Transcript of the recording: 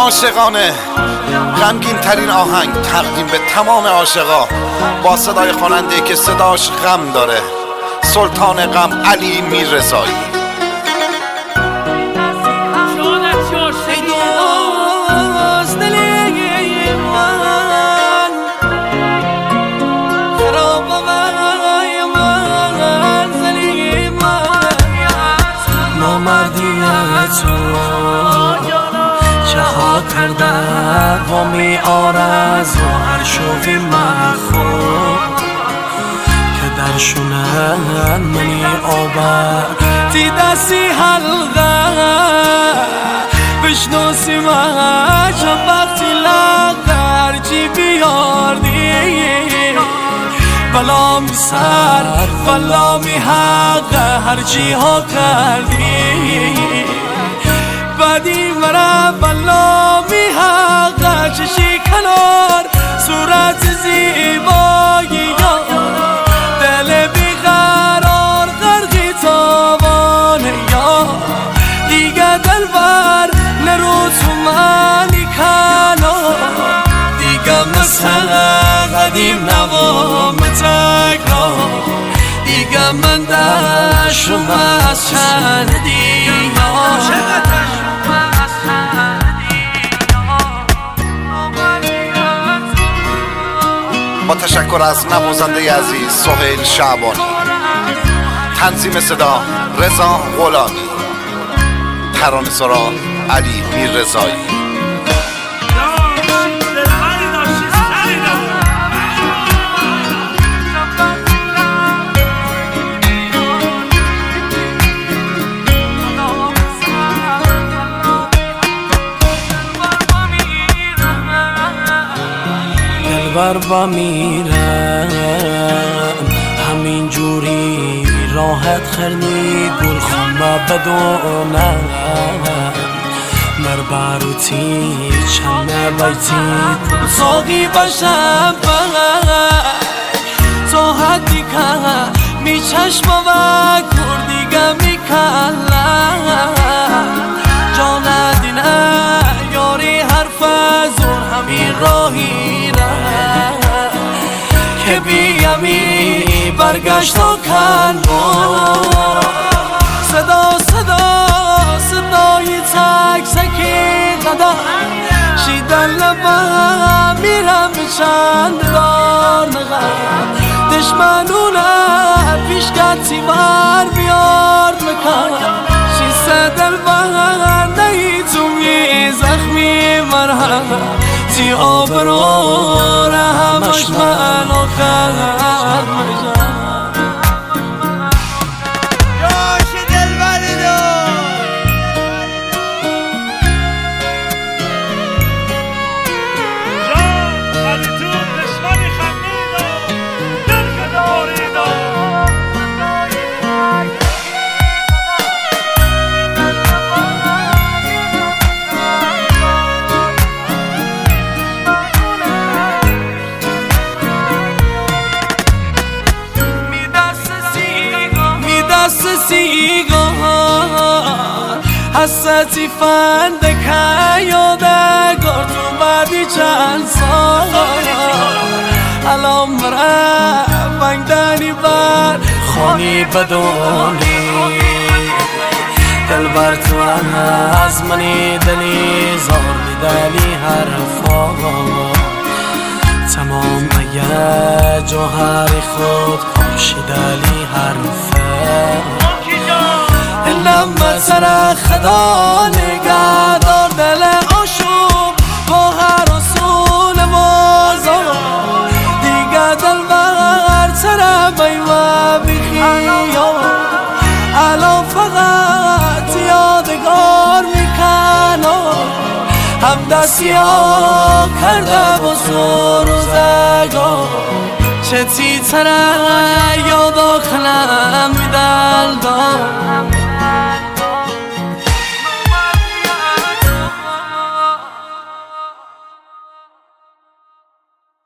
عاشقانه غمگین ترین آهنگ تقدیم به تمام عاشقا با صدای خواننده که صداش غم داره، سلطان غم علی میررضایی. چه ها کردن و می آرز و هر شوی مخور که در شونن منی آبر تی دستی حلقه بشناسی مجا وقتی لقر چی بیاردی بلا می سر بلا می حق هر چی ها کردی بدی مرا بلا می حق چشی کنار صورت زیبایی یا دل بیقرار غرقی تابانه یا دیگه دل بر نرو تو منی کنار دیگه مثل قدیم نوام تکرار دیگه من دشم از چند دیگه با تشکر از نوازنده عزیز سهیل شعبانی، تنظیم صدا رضا غلامی، ترانه‌سرا علی میررضایی. دلبر با میرم همین جوری راحت خرنی گل خمه بدونم مر باروتی چنه بیتی ساقی باشم تو حدی که می چشم و کردیگه می کلم جان دینه یاری حرف زور همین راهی که بیمی برگشت و کن صدا صدا صدای تک سکی قدم شیدن لبم میرم به چند دار نغم دشمنونه پیش کتی بر بیار مکن شیسته دل بر نهی تو می زخمی مرهم تی آبرو همش من آخر مجم یاش دل بردو جان ولی تو دشمنی خمیدو دل که داریدو حساتی فنده که یادگار تو بعدی چند سال الان مرا بنگدنی بر خانی بدونی دل بر تو از منی دلی زار میدلی حرفا تمام اگه جوهری خود کاشیدلی حرفه لما سر خدا نگه دار دل آشوب با هر رسول بازار دیگه دل بر سر بیمه بخیام الان فقط یادگار میکنم هم دستی ها کرده با زور و زگار چه تی تره یاد آخلم میدل دار